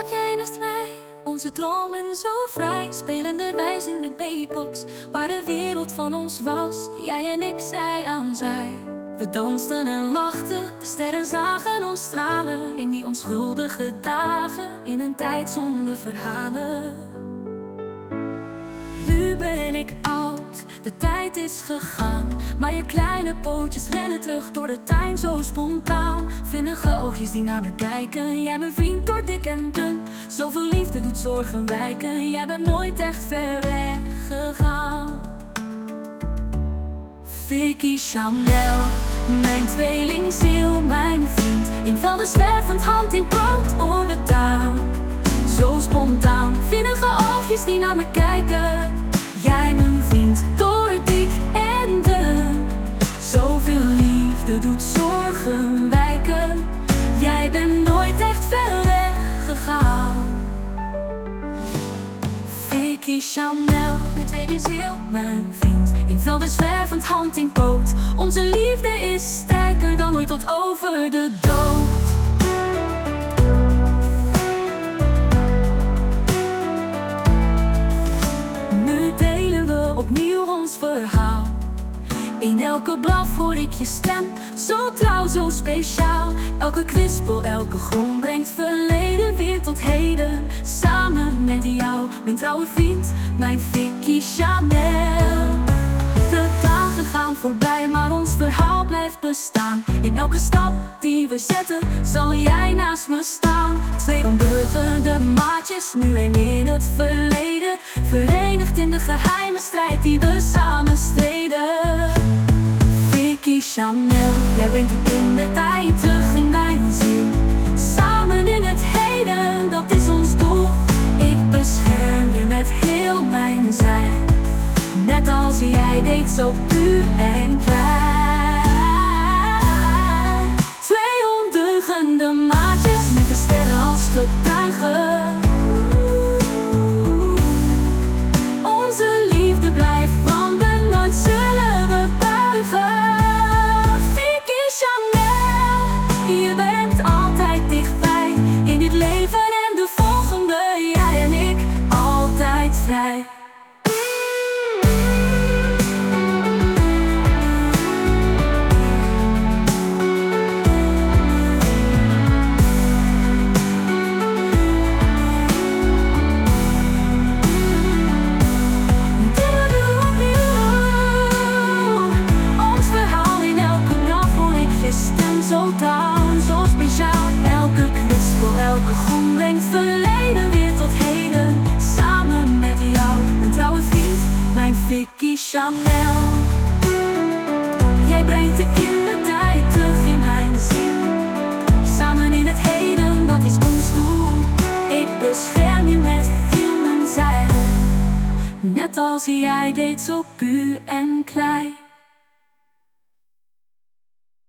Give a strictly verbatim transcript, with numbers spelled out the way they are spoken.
Stap jij naast mij, onze dromen zo vrij, spelenderwijs in de B-box, waar de wereld van ons was, jij en ik, zij aan zij. We dansten en lachten, de sterren zagen ons stralen, in die onschuldige dagen, in een tijd zonder verhalen. Nu ben ik oud, de tijd is gegaan, maar je kleine pootjes rennen terug door de tuin zo spontaan. Vinnige oogjes die naar me kijken, jij mijn vriend door dik en dun. Zoveel liefde doet zorgen wijken, jij bent nooit echt ver weg gegaan. Vicky Chanel, mijn tweelingziel, mijn vriend, in velden zwervend, hand in poot, onder de tuin. Zo spontaan, vinnige oogjes die naar me kijken, jij mijn vriend, door dik en dun. Zoveel liefde doet zorgen wijken, jij bent nooit echt ver weg gegaan. Vicky Chanel, mijn tweede ziel, mijn vriend, in velden zwervend, hand in poot. Onze liefde is sterker dan ooit tot over de dood. Opnieuw ons verhaal, in elke blaf hoor ik je stem, zo trouw, zo speciaal. Elke kwispel, elke grom brengt verleden weer tot heden. Samen met jou, mijn trouwe vriend, mijn Vicky Chanel. De dagen gaan voorbij, maar ons verhaal blijft bestaan. In elke stap die we zetten, zal jij naast me staan. Twee ondeugende maatjes, nu en in het verleden, verenigd in de geheime strijd die we samen streden. Vicky Chanel, jij brengt het in de tijd terug in mijn ziel. Samen in het heden, dat is ons doel. Ik bescherm je met heel mijn zijn, net als jij deed, zo puur en klein. Twee ondeugende maatjes, met de sterren als getuigen. Onze liefde blijft branden, nooit zullen we buigen. Vicky Chanel, je bent altijd dichtbij, in dit leven en de volgende, jij en ik, altijd vrij. Zo trouw, zo speciaal. Elke kwispel, elke groen brengt verleden weer tot heden. Samen met jou, een trouwe vriend, mijn Vicky Chanel. Jij brengt de in de tijd terug in mijn ziel. Samen in het heden, dat is ons doel. Ik bescherm je met heel mijn zijn, net als jij deed, zo puur en klein.